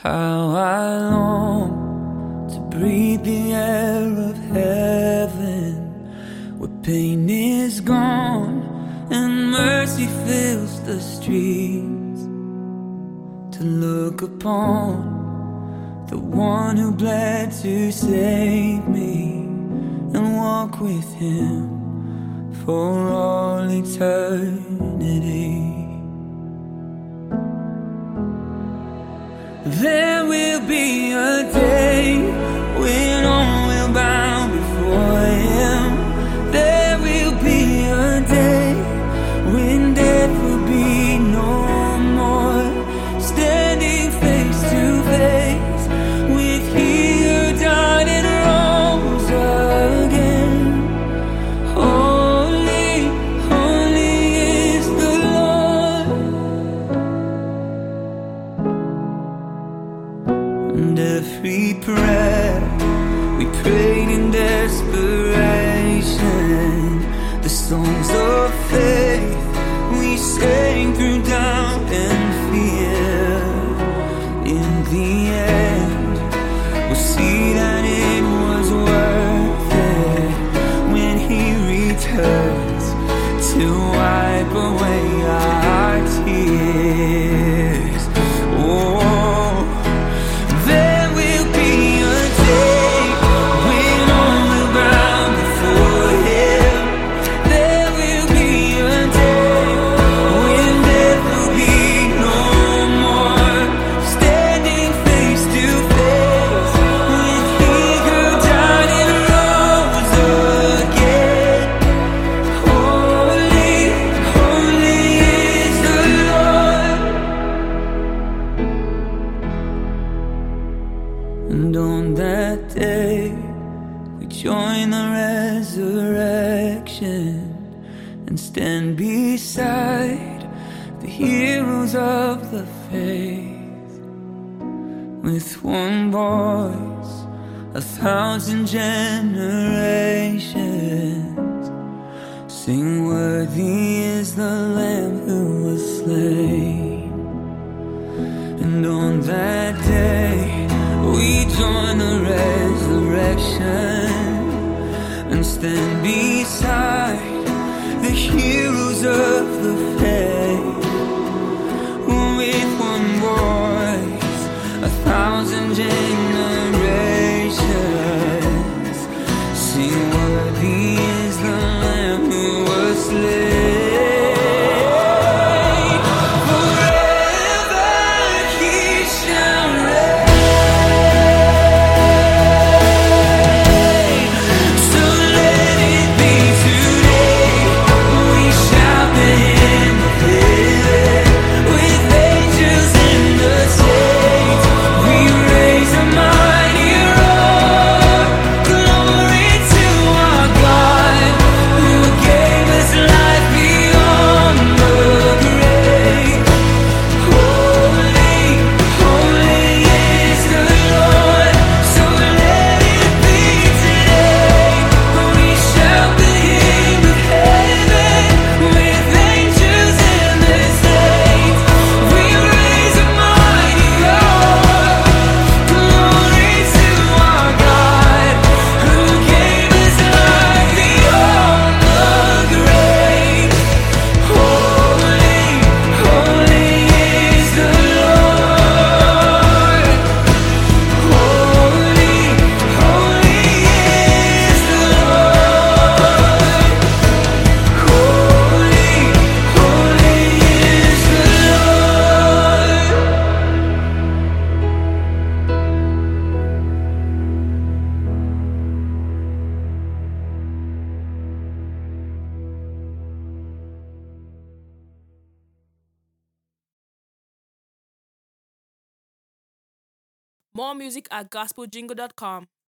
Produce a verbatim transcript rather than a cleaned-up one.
How I long to breathe the air of heaven, where pain is gone and mercy fills the streets. To look upon the one who bled to save me and walk with him for all eternity. There will be a day when all will bow before him. There will be a day when death will be no more, standing face to face with he who died and rose again. Holy, holy is the Lord. And every prayer we prayed in desperation, the songs of faith we sang through doubt and fear, in the end we'll see that it was worth it when he returns to wipe away our tears. Oh, and on that day we join the resurrection and stand beside the heroes of the faith. With one voice, a thousand generations sing, worthy is the Lamb who was slain. And on that day we join the resurrection and stand beside the heroes of the faith. With one voice, a thousand generations sing, worthy is the Lamb who was slain. More music at gospel jingle dot com.